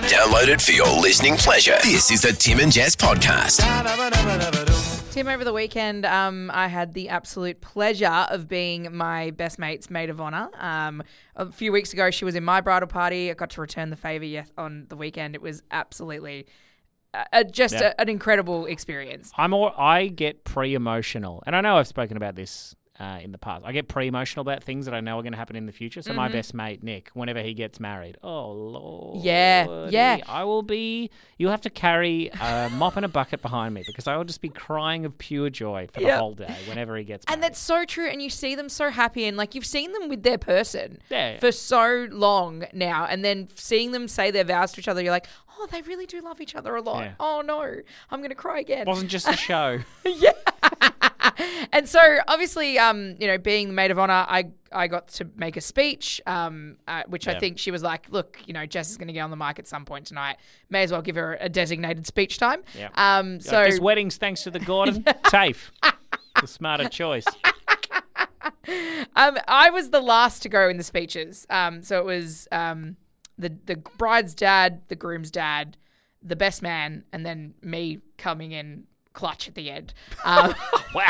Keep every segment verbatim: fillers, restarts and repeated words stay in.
Download it for your listening pleasure. This is the Tim and Jess podcast. Tim, over the weekend, um, I had the absolute pleasure of being my best mate's maid of honour. Um, a few weeks ago, she was in my bridal party. I got to return the favour yes, on the weekend. It was absolutely uh, uh, just Yeah. a, an incredible experience. I'm all, I get pre-emotional, and I know I've spoken about this uh, in the past. I get pre-emotional about things that I know are going to happen in the future. So my best mate, Nick, whenever he gets married, oh, Lord. Yeah, yeah. I will be, you'll have to carry a mop and a bucket behind me because I will just be crying of pure joy for the Yep. whole day whenever he gets married. And that's so true. And you see them so happy, and like you've seen them with their person Yeah. for so long now, and then seeing them say their vows to each other, you're like, oh, they really do love each other a lot. Yeah. Oh no, I'm gonna cry again. It wasn't just a show. Yeah. And so obviously, um, you know, being the maid of honor, I I got to make a speech, um, uh, which I Yeah. think she was like, look, you know, Jess is going to get on the mic at some point tonight. May as well give her a designated speech time. Yeah. Um, so Like, this wedding's thanks to the Gordon. TAFE. The smarter choice. um, I was the last to go in the speeches. Um, so it was um, the the bride's dad, the groom's dad, the best man, and then me coming in clutch at the end. Um, Wow.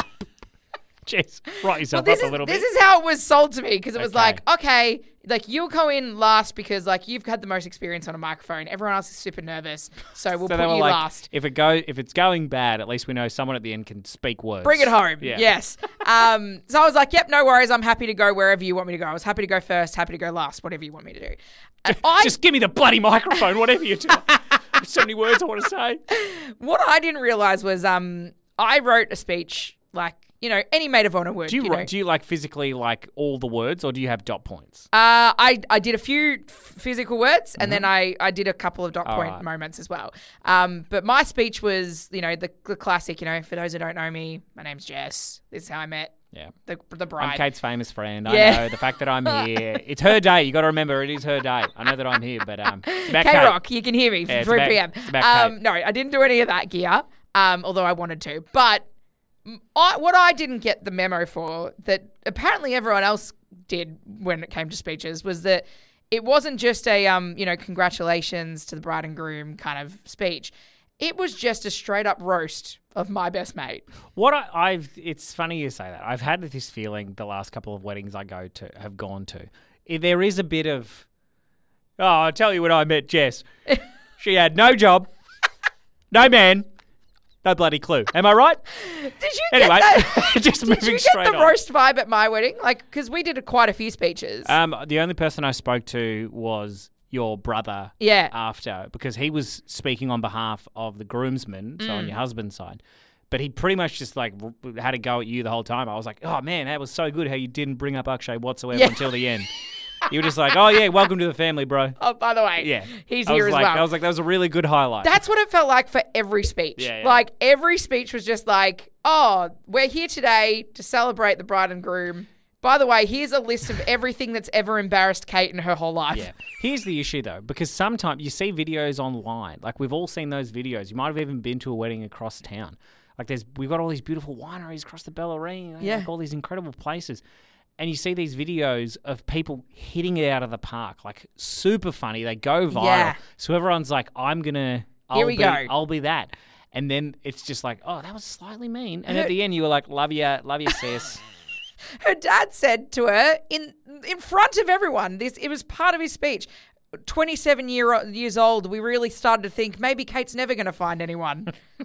Jeez. Write yourself this up is, a little this bit. is how it was sold to me because it was Okay. like, okay, like you'll go in last because like you've had the most experience on a microphone. Everyone else is super nervous, so we'll So put they were you like, last. if it go, if it's going bad, at least we know someone at the end can speak words. Bring it home. Yeah. Yes. um, so I was like, yep, no worries. I'm happy to go wherever you want me to go. I was happy to go first, happy to go last, whatever you want me to do. And I, Just give me the bloody microphone, whatever you do. There's so many words I want to say. what I didn't realize was um, I wrote a speech like, you know, any maid of honor word. Do you, you know. do you like physically like all the words, or do you have dot points? Uh, I, I did a few f- physical words and then I, I did a couple of dot All point right. moments as well. Um, but my speech was, you know, the, the classic, you know, for those who don't know me, my name's Jess. This is how I met Yeah. the, the bride. I'm Kate's famous friend. Yeah. I know the fact that I'm here. It's her day. You got to remember, it is her day. I know that I'm here, but um, it's about Kate. K-Rock, you can hear me Yeah, from it's three about- p.m. it's about Um, Kate. no, I didn't do any of that gear, um, although I wanted to. But I, what I didn't get the memo for that apparently everyone else did when it came to speeches was that it wasn't just a, um, you know, congratulations to the bride and groom kind of speech. It was just a straight up roast of my best mate. What I, I've, it's funny you say that. I've had this feeling the last couple of weddings I go to, have gone to. I- There is a bit of, oh, I'll tell you when I met Jess. She had no job, no man, no bloody clue. Am I right? Did you Anyway, get that? just Did moving you get straight the on. roast vibe at my wedding? Like, because we did a, quite a few speeches. Um, the only person I spoke to was your brother. Yeah. After, because he was speaking on behalf of the groomsmen, so Mm. on your husband's side. But he pretty much just like r- had a go at you the whole time. I was like, oh man, that was so good how you didn't bring up Akshay whatsoever Yeah. until the end. You were just like, oh yeah, welcome to the family, bro. Oh, by the way, Yeah, he's I here was as like, well. I was like, that was a really good highlight. That's what it felt like for every speech. Yeah, yeah. Like every speech was just like, oh, we're here today to celebrate the bride and groom. By the way, here's a list of everything that's ever embarrassed Kate in her whole life. Yeah. Here's the issue though, because sometimes you see videos online. Like we've all seen those videos. You might have even been to a wedding across town. Like there's, we've got all these beautiful wineries across the Bellarine. Yeah. Like all these incredible places. And you see these videos of people hitting it out of the park, like super funny. They go viral. Yeah. So everyone's like, I'm going to, Here we be, go. I'll be that. And then it's just like, oh, that was slightly mean. And at the end, you were like, love you, love you, sis. Her dad said to her in in front of everyone, this it was part of his speech. twenty-seven year, years old, we really started to think maybe Kate's never going to find anyone.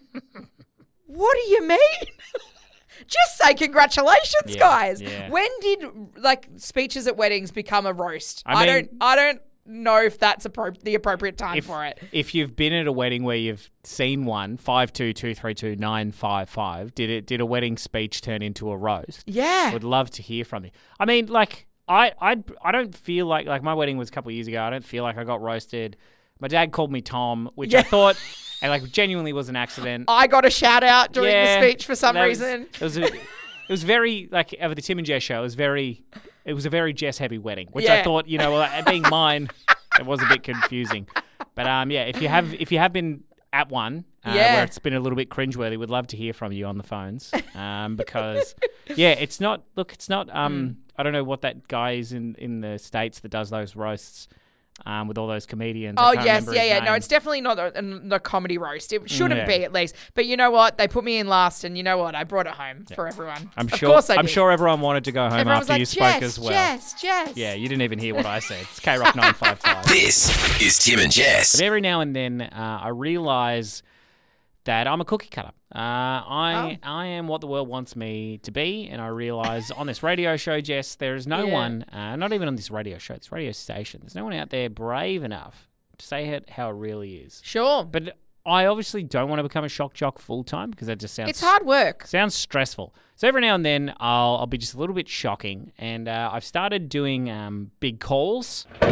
What do you mean? Just say congratulations, Yeah, guys. yeah. When did like speeches at weddings become a roast? I I, mean- don't. I don't know if that's appro- the appropriate time if, for it. if you've been at a wedding where you've seen one, five two two three two nine five five, did it did a wedding speech turn into a roast? Yeah. I would love to hear from you. I mean, like, I I I don't feel like, like my wedding was a couple of years ago. I don't feel like I got roasted. My dad called me Tom, which Yeah. I thought, and like genuinely was an accident. I got a shout out during Yeah, the speech for some that was- reason. It was, a, it was very, like, over the Tim and Jess show, it was very, it was a very Jess heavy wedding, which I Yeah. thought, you know, well, being mine, it was a bit confusing. But um, yeah, if you have, if you have been at one, uh, Yeah. where it's been a little bit cringeworthy, we'd love to hear from you on the phones. Um, because yeah, it's not, look, it's not, um, I don't know what that guy is in, in the States that does those roasts. um, with all those comedians. I Oh, can't yes. remember Yeah, his yeah. No, name. it's definitely not a, a, a comedy roast. It shouldn't Yeah. be, at least. But you know what? They put me in last, and you know what? I brought it home for everyone. I'm of sure. course I I'm did. sure everyone wanted to go home Everyone was after like, you Jess, spoke as well. Jess, Jess. Yeah, you didn't even hear what I said. It's K Rock nine five five. This is Tim and Jess. But every now and then, uh, I realise that I'm a cookie cutter. Uh, I Oh. I am what the world wants me to be, and I realise on this radio show, Jess, there is no Yeah. one, uh, not even on this radio show, this radio station, there's no one out there brave enough to say it how it really is. Sure. But I obviously don't want to become a shock jock full time because that just sounds It's hard work. Sounds stressful. So every now and then I'll I'll be just a little bit shocking, and uh, I've started doing um, big calls. Ooh.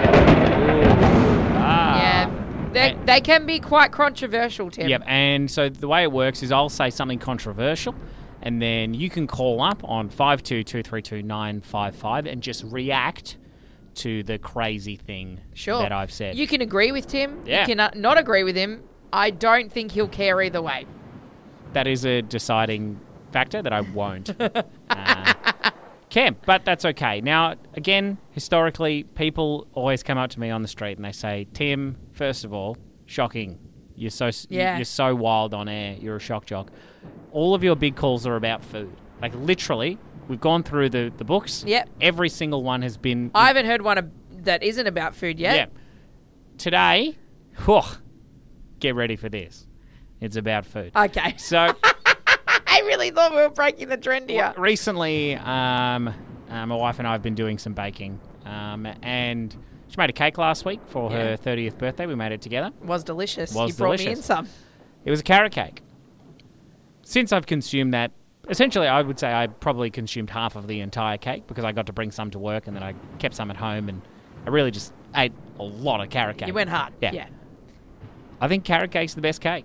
Ah. Yeah. They, they can be quite controversial, Tim. Yep. And so the way it works is I'll say something controversial, and then you can call up on five two two three two nine five five and just react to the crazy thing Sure. that I've said. You can agree with Tim. Yeah. You can uh, not agree with him. I don't think he'll care either way. That is a deciding factor that I won't uh, care, but that's okay. Now, again, historically, people always come up to me on the street and they say, Tim, first of all, shocking. You're so Yeah. you're so wild on air. You're a shock jock. All of your big calls are about food. Like, literally, we've gone through the, the books. Yep. Every single one has been... I haven't heard one of, that isn't about food yet. Yeah. Today, whew, get ready for this. It's about food. Okay. So... I really thought we were breaking the trend here. Recently, um, uh, my wife and I have been doing some baking, um, and she made a cake last week for Yeah. her thirtieth birthday. We made it together. Was delicious. Was you brought me in delicious. some. It was a carrot cake. Since I've consumed that, essentially, I would say I probably consumed half of the entire cake because I got to bring some to work, and then I kept some at home, and I really just ate a lot of carrot cake. You went hard. Yeah. Yeah. I think carrot cake's the best cake.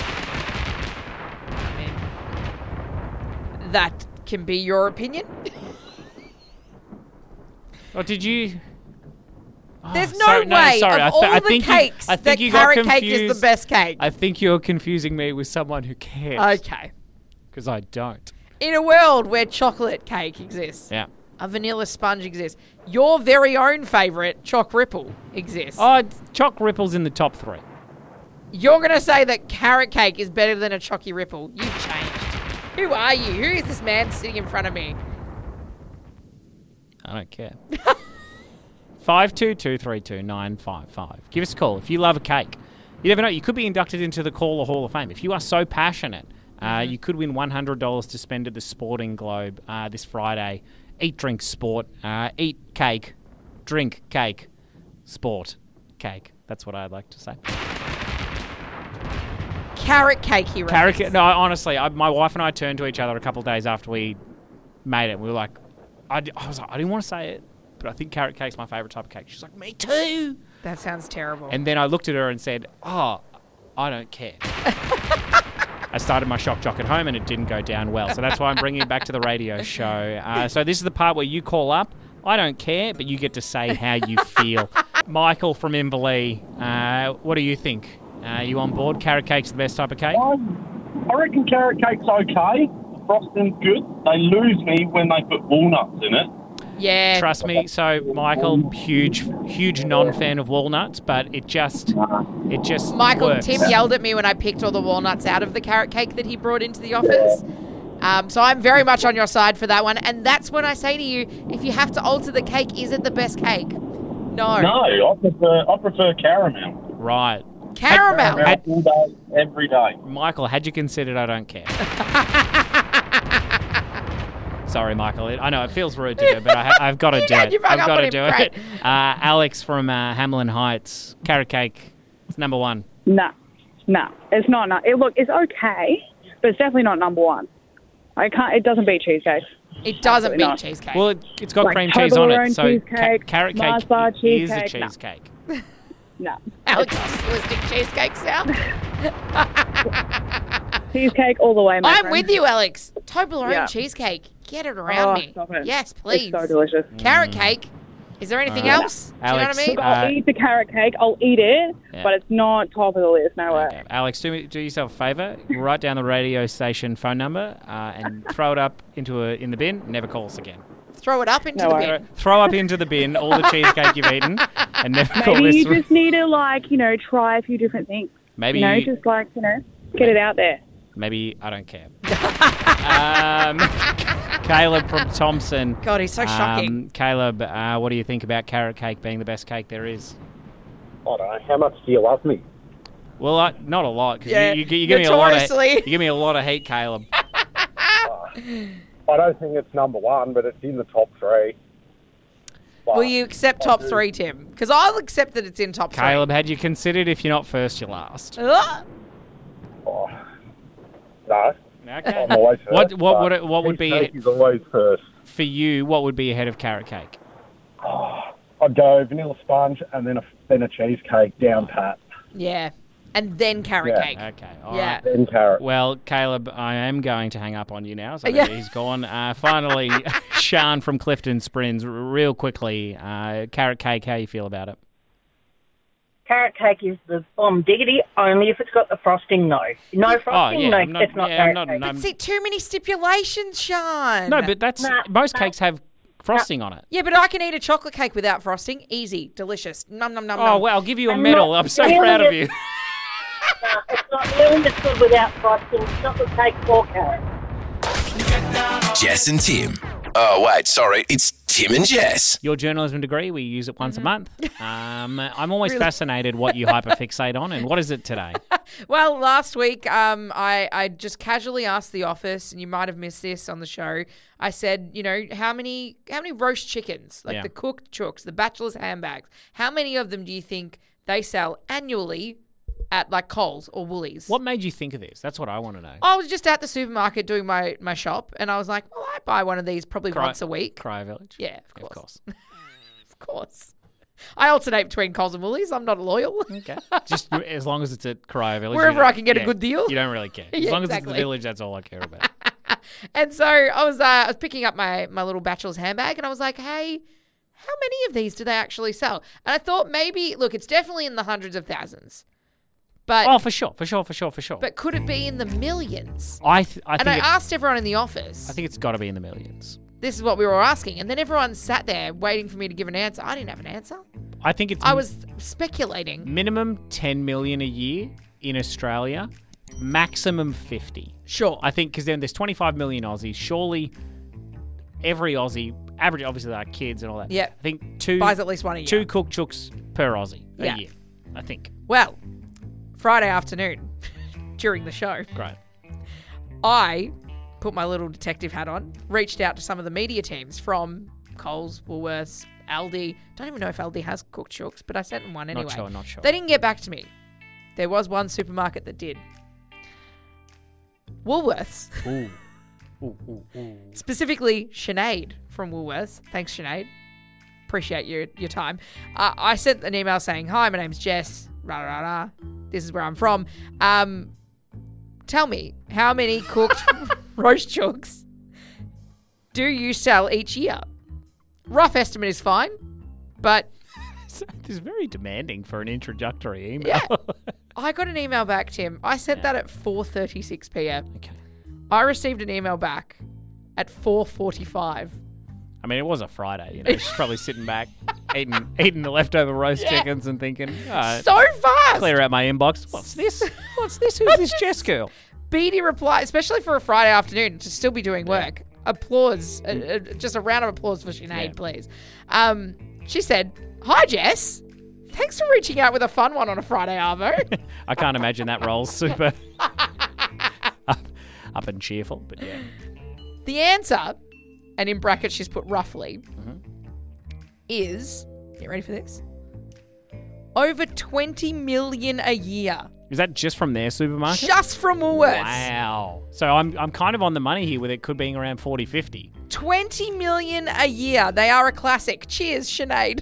I mean, that can be your opinion. Or did you... Oh, There's no sorry, way sorry. of I th- all I the think you- cakes I think that you got carrot cake is the confused. best cake. I think you're confusing me with someone who cares. Okay. Because I don't. In a world where chocolate cake exists, Yeah. a vanilla sponge exists, your very own favourite, Choc Ripple, exists. Oh, Choc Ripple's in the top three. You're going to say that carrot cake is better than a Chocky Ripple. You've changed. Who are you? Who is this man sitting in front of me? I don't care. five two two three two nine five five. Give us a call if you love a cake. You never know. You could be inducted into the Caller Hall of Fame. If you are so passionate, uh, Mm-hmm. you could win one hundred dollars to spend at the Sporting Globe uh, this Friday. Eat, drink, sport. Uh, eat cake. Drink cake. Sport. Cake. That's what I'd like to say. Carrot cake, he reckons. Carrot. No, honestly, I, my wife and I turned to each other a couple of days after we made it. We were like, I, d- I was like, I didn't want to say it, but I think carrot cake's my favourite type of cake. She's like, me too. That sounds terrible. And then I looked at her and said, oh, I don't care. I started my shock jock at home and it didn't go down well. So that's why I'm bringing it back to the radio show. Uh, so this is the part where you call up. I don't care, but you get to say how you feel. Michael from Inverleigh, uh, what do you think? Uh, you on board? Carrot cake's the best type of cake? Um, I reckon carrot cake's okay. Frosting's good. They lose me when they put walnuts in it. yeah. Trust me. So, Michael, huge, huge non-fan of walnuts, but it just, it just Michael, works. Tim yelled at me when I picked all the walnuts out of the carrot cake that he brought into the office. Um, so I'm very much on your side for that one. And that's when I say to you, if you have to alter the cake, is it the best cake? No. No, I prefer I prefer caramel. Right. Caramel. Had- all day, every day. Michael, had you considered I don't care? Sorry, Michael. It, I know it feels rude to do, but I ha- I've got to You do know, it. you've hung I've up got on to him. do Great. it. Uh, Alex from uh, Hamlin Heights, carrot cake. It's number one. No, no, it's not. No, it, look, it's okay, but it's definitely not number one. I can't. It doesn't beat cheesecake. It doesn't Absolutely beat not. cheesecake. Well, it, it's got Like cream cheese on it, Toblerone so ca- cheesecake, carrot cake Mars bar is a cheesecake, no. cheesecake. No, Alex is just listing cheesecakes now. cheesecake all the way. My I'm friend. with you, Alex. Toblerone Yeah. cheesecake. Get it around Oh, me. stop it. Yes, please. It's so delicious. Carrot cake. Is there anything All right. else? Alex, Do you know what I mean? uh, I'll eat the carrot cake. I'll eat it, Yeah. but it's not top of the list. No way. Okay. Alex, do, me, do yourself a favour. Write down the radio station phone number uh, and throw it up into a in the bin. Never call us again. Throw it up into No the worries. bin. Throw up into the bin all the cheesecake you've eaten and never call Maybe this. you just need to, like, you know, try a few different things. Maybe You know, just, like, you know, get it out there. Maybe I don't care. um, Caleb from Thompson. God, he's so shocking. Um, Caleb, uh, what do you think about carrot cake being the best cake there is? I don't know. How much do you love me? Well, I, not a lot because Yeah, you, you, you give me a lot of notoriously. you give me a lot of hate, Caleb. I don't think it's number one, but it's in the top three. But Will you accept top three, Tim? Because I'll accept that it's in top Caleb, had you considered if you're not first, you're last? three. Ugh. Oh, no. Okay. I'm always first. What what but would it, what would be cheesecake is always first. for you? What would be ahead of carrot cake? I'd go vanilla sponge and then a then a cheesecake down pat, Yeah. And then carrot Yeah. cake. Okay, all Yeah. right. then carrot. Well, Caleb, I am going to hang up on you now. So Yeah. he's gone. Uh, finally, Sean from Clifton Springs, r- real quickly. Uh, carrot cake, how you feel about it? Carrot cake is the bomb diggity, only if it's got the frosting, no. No frosting, yeah, no, I'm not- it's not yeah, I'm carrot not- cake. no. But see, too many stipulations, Sean. No, but that's Nah, most nah. cakes have frosting on it. Yeah, but I can eat a chocolate cake without frosting. Easy. Delicious. Num, num, num, Oh, num. well, I'll give you a I'm medal. not I'm so really proud of a- you. No, it's not really as good without frosting. Chocolate cake or carrot. Jess and Tim. Oh, wait, sorry. It's Tim and Jess. Your journalism degree, we use it once Mm-hmm. a month. Um, I'm always fascinated what you hyperfixate on, and what is it today? Well, last week, um, I, I just casually asked the office, and you might have missed this on the show. I said, you know, how many how many roast chickens, like Yeah. the cooked chooks, the bachelor's handbags, how many of them do you think they sell annually at like Coles or Woolies? What made you think of this? That's what I want to know. I was just at the supermarket doing my, my shop, and I was like, well, I buy one of these probably Cry- once a week. Cryo Village? Yeah, of Of course. course. Of course. I alternate between Coles and Woolies. I'm not loyal. Okay. Just as long as it's at Cryo Village. Wherever you- I can get a yeah, good deal. You don't really care. As Yeah, long as it's exactly. the village, that's all I care about. And so I was uh, I was picking up my, my little bachelor's handbag, and I was like, hey, how many of these do they actually sell? And I thought maybe, look, it's definitely in the hundreds of thousands. But Oh, for sure, for sure, for sure, for sure. but could it be in the millions? I, th- I And think I it- asked everyone in the office. I think it's got to be in the millions. This is what we were all asking. And then everyone sat there waiting for me to give an answer. I didn't have an answer. I think it's I was speculating. minimum ten million a year in Australia, maximum fifty. Sure. I think because then there's twenty-five million Aussies. Surely every Aussie, average, obviously, like kids and all that. Yeah. I think two Buys at least one a year. two cooked chooks per Aussie a Yeah. year. I think. Well, Friday afternoon during the show, Great. I put my little detective hat on, reached out to some of the media teams from Coles, Woolworths, Aldi. Don't even know if Aldi has cooked chooks, but I sent them one anyway. Not sure. Not sure. They didn't get back to me. There was one supermarket that did. Woolworths, Ooh. Ooh, ooh, ooh. specifically Sinead from Woolworths. Thanks, Sinead. Appreciate your your time. Uh, I sent an email saying, "Hi, my name's Jess. Rah rah rah. This is where I'm from. Um, tell me, how many cooked roast chooks do you sell each year? Rough estimate is fine, but This is very demanding for an introductory email. yeah." I got an email back, Tim. I sent that at four thirty-six p.m. Okay. I received an email back at four forty-five. I mean, it was a Friday. You know, she's probably sitting back, eating eating the leftover roast chickens and thinking, all right, So fast! clear out my inbox. What's this? What's this? Who's this Jess girl? Beatty reply, especially for a Friday afternoon to still be doing work. Applause. Uh, uh, just a round of applause for Sinead, Yeah. please. Um, she said, "Hi, Jess. Thanks for reaching out with a fun one on a Friday, Arvo." I can't imagine that role's super up, up and cheerful, but yeah. The answer, and in brackets she's put roughly, Mm-hmm. is, get ready for this, over twenty million a year. Is that just from their supermarket? Just from Woolworths. Wow. So I'm I'm kind of on the money here with it could being around forty, fifty. twenty million a year. They are a classic. Cheers, Sinead.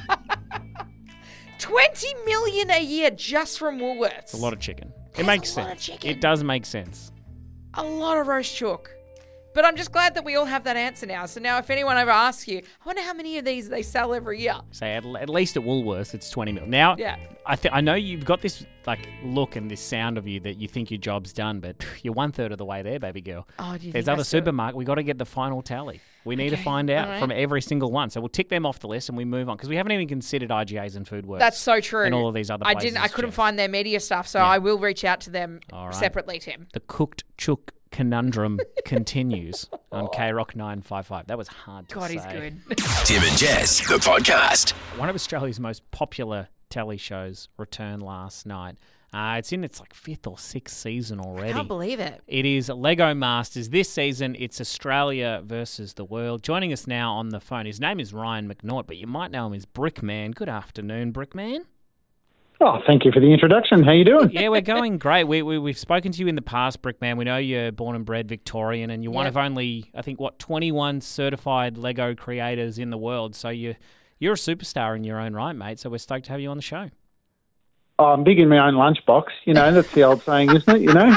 twenty million a year just from Woolworths. It's a lot of chicken. It That's makes a lot sense. of chicken. It does make sense. A lot of roast chook. But I'm just glad that we all have that answer now. So now if anyone ever asks you, I wonder how many of these they sell every year. Say at, at least at Woolworths, it's twenty mil. Now, Yeah. I th- I know you've got this like look and this sound of you that you think your job's done, but you're one third of the way there, baby girl. Oh, do you There's think other I still- supermarket. We got to get the final tally. We need to Okay, find out all right. from every single one. So we'll tick them off the list and we move on because we haven't even considered I G As and Food Works. That's so true. And all of these other I places. didn't. I couldn't Jeff. find their media stuff, so Yeah. I will reach out to them All right. separately, Tim. The cooked chook conundrum continues on K Rock nine five five. That was hard to God, say. he's good. Tim and Jess, the podcast. One of Australia's most popular telly shows returned last night. Uh, it's in its like fifth or sixth season already. I can't believe it. It is Lego Masters. This season, it's Australia versus the world. Joining us now on the phone, his name is Ryan McNaught, but you might know him as Brickman. Good afternoon, Brickman. Oh, thank you for the introduction. How you doing? Yeah, we're going great. We, we, we've spoken to you in the past, Brickman. We know you're born and bred Victorian, and you're one Yep. of only, I think, what, twenty-one certified Lego creators in the world. So you, you're a superstar in your own right, mate. So we're stoked to have you on the show. Oh, I'm big in my own lunchbox. You know, that's the old saying, isn't it? You know?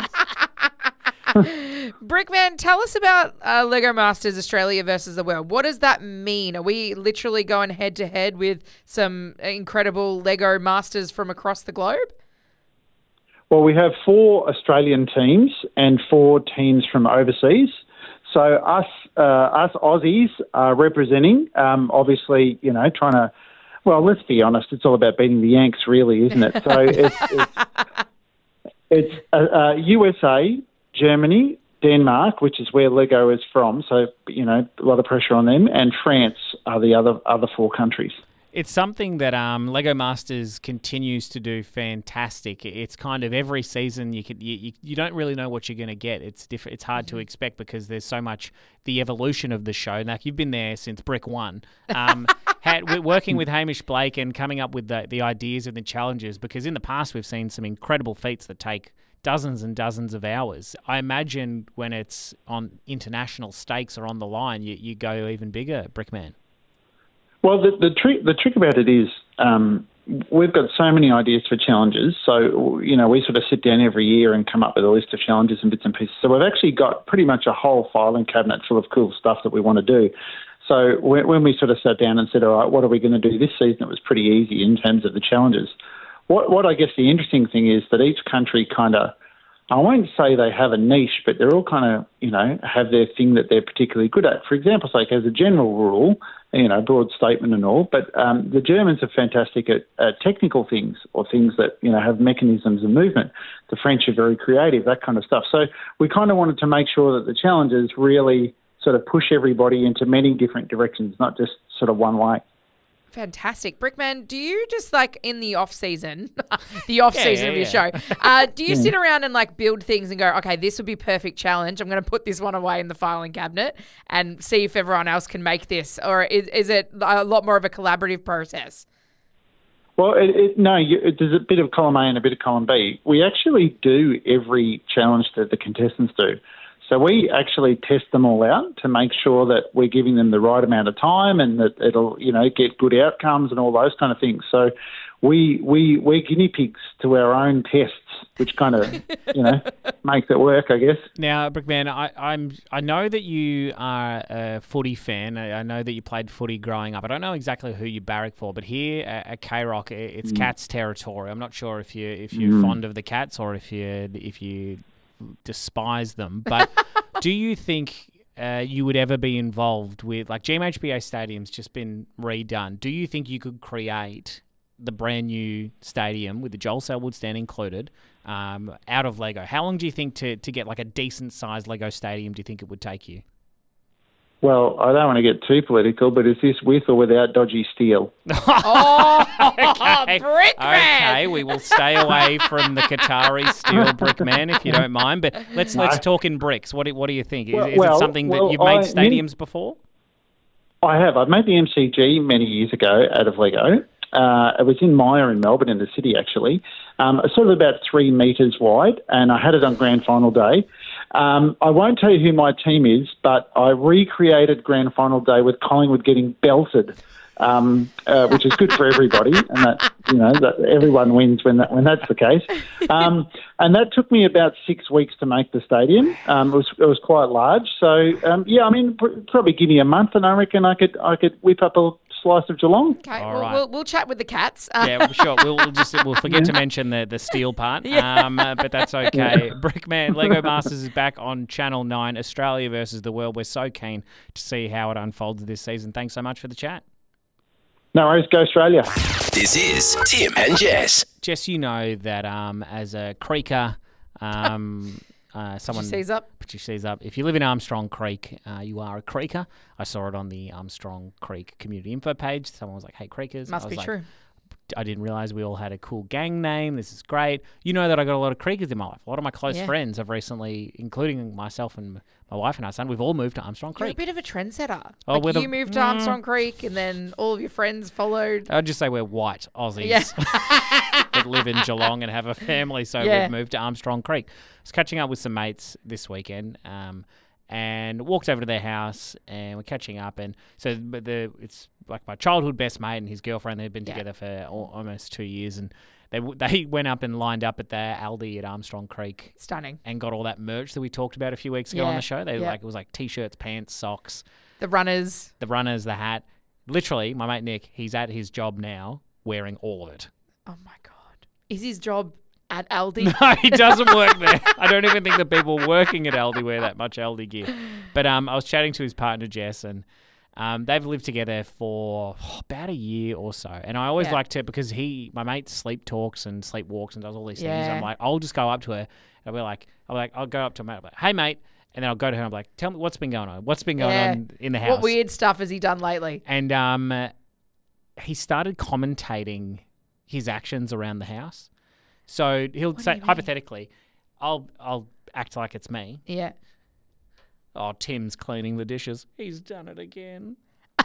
Brickman, tell us about uh, Lego Masters Australia versus the world. What does that mean? Are we literally going head to head with some incredible Lego Masters from across the globe? Well, we have four Australian teams and four teams from overseas. So us, uh, us Aussies are representing, um, obviously, you know, trying to, well, let's be honest, it's all about beating the Yanks, really, isn't it? So it's, it's, it's uh, uh, U S A, Germany, Denmark, which is where Lego is from, so, you know, a lot of pressure on them, and France are the other other four countries. It's something that um, Lego Masters continues to do fantastic. It's kind of every season you could you, you, you don't really know what you're going to get. It's different. It's hard to expect because there's so much the evolution of the show. Now you've been there since Brick One, um, had, we're working with Hamish Blake and coming up with the the ideas and the challenges. Because in the past we've seen some incredible feats that take dozens and dozens of hours. I imagine when it's on international stakes or on the line, you, you go even bigger, Brickman. Well, the, the trick the trick about it is um, we've got so many ideas for challenges. So, you know, we sort of sit down every year and come up with a list of challenges and bits and pieces. So we've actually got pretty much a whole filing cabinet full of cool stuff that we want to do. So when, when we sort of sat down and said, all right, what are we going to do this season? It was pretty easy in terms of the challenges. What, what I guess the interesting thing is that each country kind of, I won't say they have a niche, but they're all kind of, you know, have their thing that they're particularly good at. For example, like as a general rule, you know, broad statement and all, but um, the Germans are fantastic at, at technical things or things that, you know, have mechanisms of movement. The French are very creative, that kind of stuff. So we kind of wanted to make sure that the challenges really sort of push everybody into many different directions, not just sort of one way. Fantastic. Brickman, do you just like in the off season, the off Yeah, season yeah, of your yeah. show, uh, do you sit around and like build things and go, okay, this would be perfect challenge. I'm going to put this one away in the filing cabinet and see if everyone else can make this? Or is, is it a lot more of a collaborative process? Well, it, it, no, you, it, there's a bit of column A and a bit of column B. We actually do every challenge that the contestants do. So we actually test them all out to make sure that we're giving them the right amount of time and that it'll, you know, get good outcomes and all those kind of things. So we we we're guinea pigs to our own tests, which kind of, you know, makes it work, I guess. Now, Brickman, I, I'm I know that you are a footy fan. I, I know that you played footy growing up. I don't know exactly who you barrack for, but here at, at K Rock, it's Mm. Cats territory. I'm not sure if you if you're Mm. fond of the Cats or if you if you despise them. But do you think uh, you would ever be involved with, like, G M H B A Stadium's just been redone? Do you think you could create the brand new stadium with the Joel Selwood stand included um, out of Lego? How long do you think to, to get like a decent sized Lego stadium do you think it would take you? Well, I don't want to get too political, but is this with or without dodgy steel? Oh, Okay. Brickman! Okay, we will stay away from the Qatari steel Brickman if you don't mind. But let's let's talk in bricks. What do, what do you think? Is, Well- is it well, something well, that you've made I- stadiums before? I have. I've made the M C G many years ago out of Lego. Uh, it was in Myer in Melbourne, in the city, actually. Um, it's sort of about three metres wide, and I had it on grand final day. Um, I won't tell you who my team is, but I recreated grand final day with Collingwood getting belted um, uh, which is good for everybody, and that you know that everyone wins when that when that's the case. Um, and that took me about six weeks to make the stadium. Um, it was it was quite large, so um, yeah, I mean, pr- probably give me a month, and I reckon I could I could whip up a slice of Geelong. Okay, All we'll, right. we'll we'll chat with the Cats. Uh, Yeah, sure. We'll, we'll just we'll forget to mention the the steel part, um, uh, but that's okay. Brickman Lego Masters is back on Channel Nine. Australia versus the world. We're so keen to see how it unfolds this season. Thanks so much for the chat. No worries, go Australia. This is Tim and Jess. Jess, you know that um, as a creeker, um, uh, someone seize up. Put your seas up. If you live in Armstrong Creek, uh, you are a creeker. I saw it on the Armstrong Creek community info page. Someone was like, "Hey, creekers." Must I was be like, true. I didn't realize we all had a cool gang name. This is great. You know that I got a lot of creekers in my life. A lot of my close Yeah. friends have recently, including myself and my wife and our son, we've all moved to Armstrong You're a Creek. bit of a trendsetter. Oh, like we're the- you moved to Armstrong Creek, and then all of your friends followed. I'd just say we're white Aussies Yeah. that live in Geelong and have a family, so Yeah. we've moved to Armstrong Creek. I was catching up with some mates this weekend, um, and walked over to their house, and we're catching up, and so but the it's like my childhood best mate and his girlfriend. They've been Yeah. together for al- almost two years, and they w- they went up and lined up at the Aldi at Armstrong Creek Stunning. and got all that merch that we talked about a few weeks ago on Yeah, the show. They yeah. like it was like t-shirts, pants, socks, The runners. the runners, the hat. Literally, my mate Nick, he's at his job now wearing all of it. Oh my god. Is his job at Aldi? No, he doesn't work there. I don't even think the people working at Aldi wear that much Aldi gear. But um, I was chatting to his partner Jess, and um, they've lived together for oh, about a year or so. And I always Yeah. like to, because he, my mate, sleep talks and sleep walks and does all these things. Yeah. I'm like, I'll just go up to her and I'll be like, I'll be like, I'll go up to her mate, I'll be like, hey mate, and then I'll go to her and I'm like, tell me what's been going on. What's been going Yeah. on in the house? What weird stuff has he done lately? And um, uh, he started commentating his actions around the house. So he'll do say, you mean? hypothetically, I'll I'll act like it's me. Yeah. Oh, Tim's cleaning the dishes. He's done it again.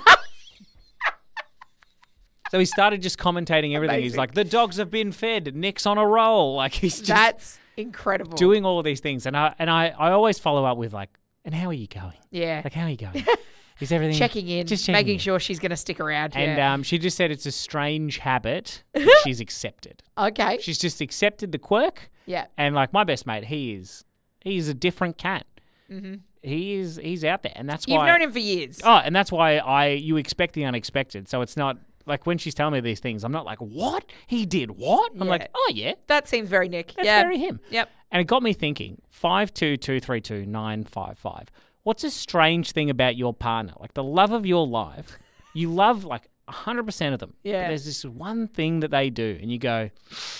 So he started just commentating everything. He's Amazing. like, the dogs have been fed. Nick's on a roll. Like he's just That's incredible. doing all of these things. And I and I, I always follow up with like, and how are you going? Yeah. Like, how are you going? Is everything Checking in, Just checking making in. sure she's going to stick around. And yeah. um, she just said it's a strange habit that she's accepted. okay. She's just accepted the quirk. Yeah. And like my best mate, he is he's a different cat. Mm-hmm. He is he's out there, and that's You've why. known him for years. Oh, and that's why I you expect the unexpected. So it's not like when she's telling me these things, I'm not like, what he did what? I'm Yeah. like, oh yeah, That seems very Nick. that's yeah. very him. Yep. And it got me thinking. Five two two three two nine five five. What's a strange thing about your partner? Like the love of your life, you love like a hundred percent of them. But Yeah. there's this one thing that they do, and you go,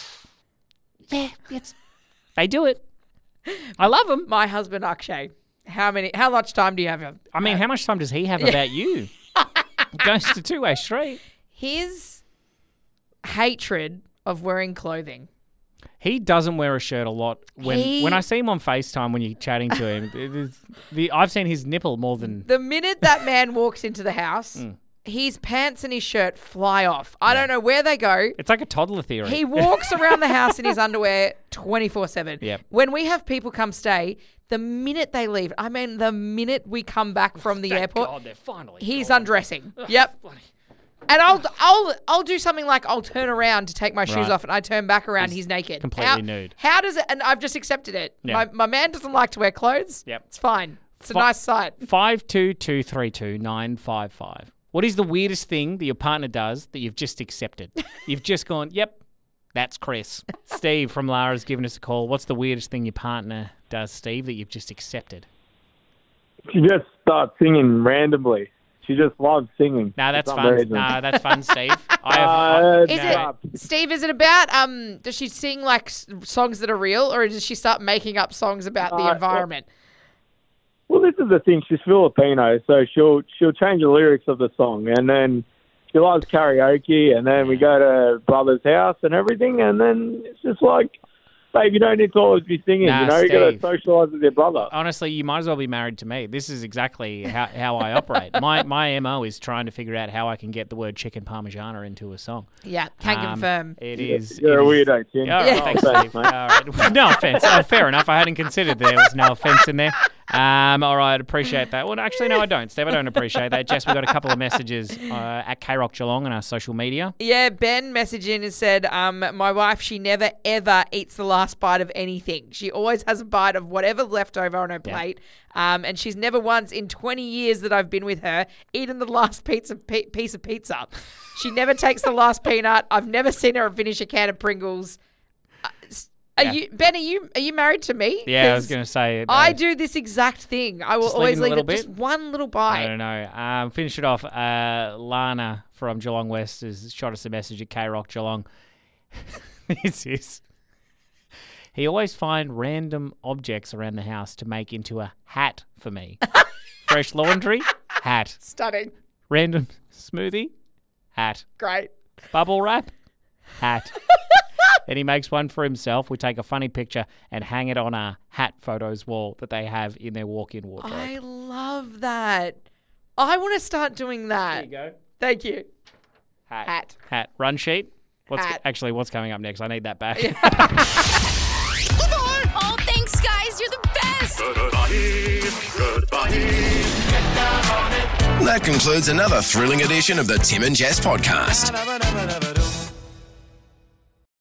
yeah, it's they do it. I love them. My husband Akshay. How many? How much time do you have? him? I mean, how much time does he have about you? It goes to two-way street. His hatred of wearing clothing. He doesn't wear a shirt a lot. When He- when I see him on FaceTime when you're chatting to him, it is, the I've seen his nipple more than The minute that man walks into the house, Mm. his pants and his shirt fly off. I don't know where they go. it's like a toddler theory. He walks around the house in his underwear twenty-four seven. Yep. When we have people come stay, the minute they leave, I mean the minute we come back from the Thank airport, God, they're finally he's gone. undressing. Yep. Bloody- And I'll I'll I'll do something like I'll turn around to take my shoes Right. off, and I turn back around. He's He's, naked, completely how, nude. How does it? And I've just accepted it. Yeah. My my man doesn't like to wear clothes. Yep. It's fine. It's a Fi- nice sight. Five two two three two nine five five. What is the weirdest thing that your partner does that you've just accepted? You've just gone, yep, that's Chris. Steve from Lara's given us a call. What's the weirdest thing your partner does, Steve, that you've just accepted? She just starts singing randomly. She just loves singing. No, that's for some fun. reason. No, that's fun, Steve. I have, Uh, Is no. it Steve? Is it about um? Does she sing like s- songs that are real, or does she start making up songs about the Uh, environment? Well, this is the thing. She's Filipino, so she'll she'll change the lyrics of the song, and then she loves karaoke, and then we go to brother's house and everything, and then it's just like, babe, you don't need to always be singing. Nah, you know, you got to Steve. socialise with your brother. Honestly, you might as well be married to me. This is exactly how, how I operate. My my M O is trying to figure out how I can get the word chicken parmigiana into a song. Yeah, can Um, confirm. It is. You're it a is- weirdo, Tim. Yeah, all right, Yeah. thanks, Steve. All right. No offense. Oh, fair enough. I hadn't considered there was no offense in there. Um, all right, appreciate that. Well, actually, no, I don't, Steve. I don't appreciate that. Jess, we got a couple of messages uh, at K Rock Geelong on our social media. Yeah, Ben messaged in and said, um, my wife, she never, ever eats the last bite of anything. She always has a bite of whatever's left over on her plate. Um, and she's never once in twenty years that I've been with her eaten the last pizza, pe- piece of pizza. She never takes the last peanut. I've never seen her finish a can of Pringles. Uh, Are Yeah. you, Ben, are you, are you married to me? Yeah, I was 'Cause going to say. Uh, I do this exact thing. I will Just always leaving a leave little it just bit? one little bite. I don't know. Um, finish it off. Uh, Lana from Geelong West has shot us a message at K Rock Geelong. This is. He always find random objects around the house to make into a hat for me. Fresh laundry, hat. Stunning. Random smoothie, hat. Great. Bubble wrap, hat. Then he makes one for himself. We take a funny picture and hang it on a hat photos wall that they have in their walk-in wardrobe. I love that. I want to start doing that. There you go. Thank you. Hat. Hat. Hat. Run sheet. What's Hat. actually what's coming up next? I need that back. Oh, thanks, guys. You're the best. That concludes another thrilling edition of the Tim and Jess podcast.